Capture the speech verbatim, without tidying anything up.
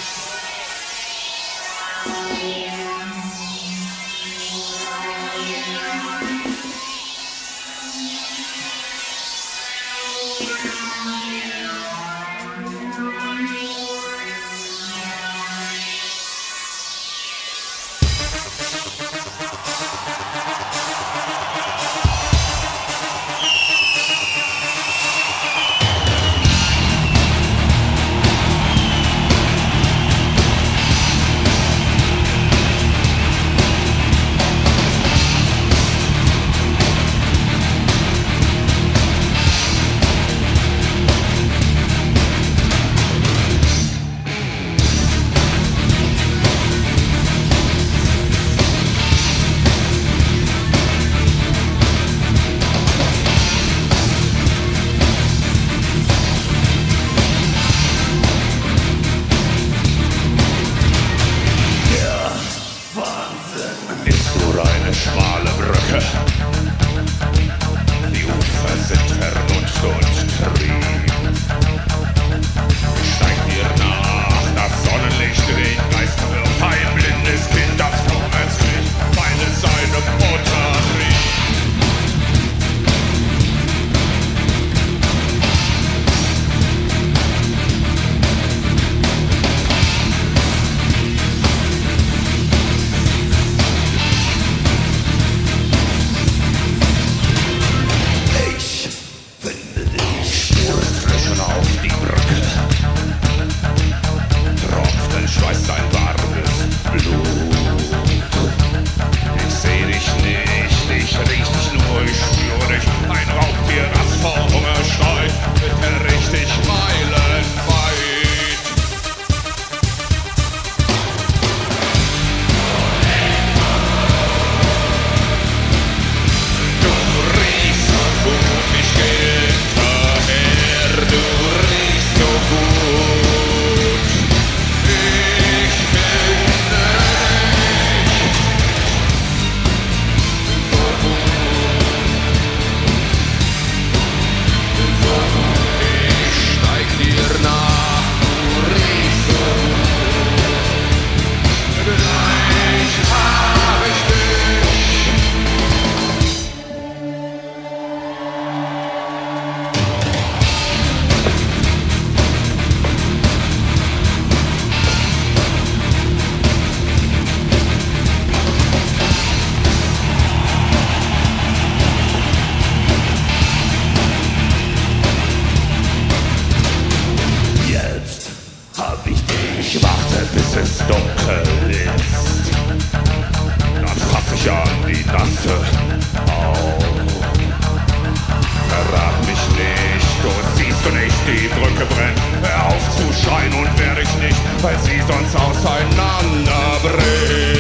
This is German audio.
Schmale Brücke, die Ufer sind Vernunft und Trieb. Steigt dir nach, das Sonnenlicht den Geist wird ein blindes Kind, das vorwärts fliegt, weil es seine Mutter trieb. Auf die Brücke tropft ein Schweiß, ein warmes Blut. Ich seh dich nicht, ich riech dich nur, ich spür dich. Ein Raubtier, das vor Hunger schreit, bitte richtig meilenweit. Du riechst so gut, ich geh hinterher, du riechst so gut, ich finde dich so gut, so gut, ich steig dir nach, du riechst so gut, gleich hab ich dich. Jetzt hab ich dich, warte bis es dunkel ist. Dann fass ich an die nasse Haut. Verrat mich nicht, du siehst du nicht, die Brücke brennt. Hör auf zu schreien und wehr dich nicht, weil sie sonst auseinanderbricht.